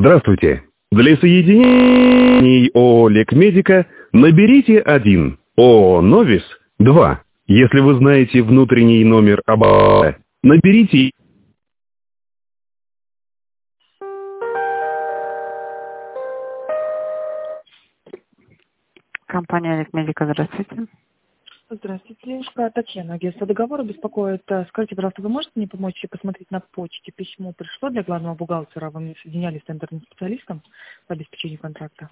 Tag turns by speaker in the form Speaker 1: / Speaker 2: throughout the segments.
Speaker 1: Здравствуйте. Для соединений ООО «Лекмедика» наберите 1, ООО «Новис» 2. Если вы знаете внутренний номер ООО, наберите...
Speaker 2: Компания «Лекмедика», здравствуйте.
Speaker 3: Здравствуйте, девушка. Татьяна, агентство договора беспокоит. Скажите, пожалуйста, вы можете мне помочь посмотреть на почте? Письмо пришло для главного бухгалтера. Вы мне соединялись с тендерным специалистом по обеспечению контракта?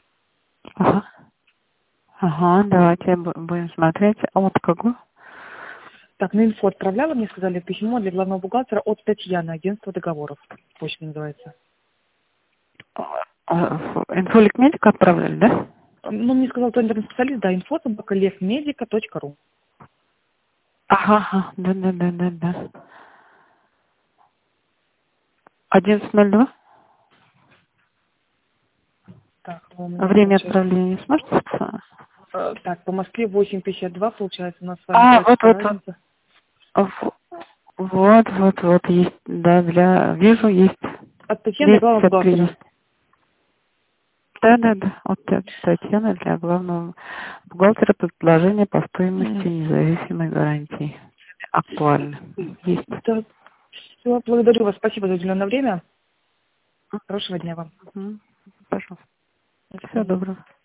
Speaker 2: Ага, давайте будем смотреть. А вот кого?
Speaker 3: Так, на инфо отправляла, мне сказали, письмо для главного бухгалтера от Татьяны, агентство договоров. Почта называется.
Speaker 2: Инфо «Лекмедика» отправляли, да?
Speaker 3: Ну, мне сказал тендерный специалист, да, info@lecmedica.ru.
Speaker 2: Ага, да. 11:02.
Speaker 3: Так, у меня
Speaker 2: Время
Speaker 3: получается...
Speaker 2: отправления сможете сказать?
Speaker 3: Так, по Москве 8:52, получается, у нас с вами разница.
Speaker 2: Вот, есть, да, вижу, есть.
Speaker 3: От Татьяны, главного
Speaker 2: 253
Speaker 3: бухгалтера.
Speaker 2: есть. Да, от Татьяны для главного бухгалтера предложение по стоимости независимой гарантии. Актуально. Есть.
Speaker 3: Да, все, благодарю вас, спасибо за уделенное время. Хорошего дня вам.
Speaker 2: Пожалуйста.
Speaker 3: До
Speaker 2: Всего
Speaker 3: свидания.
Speaker 2: доброго.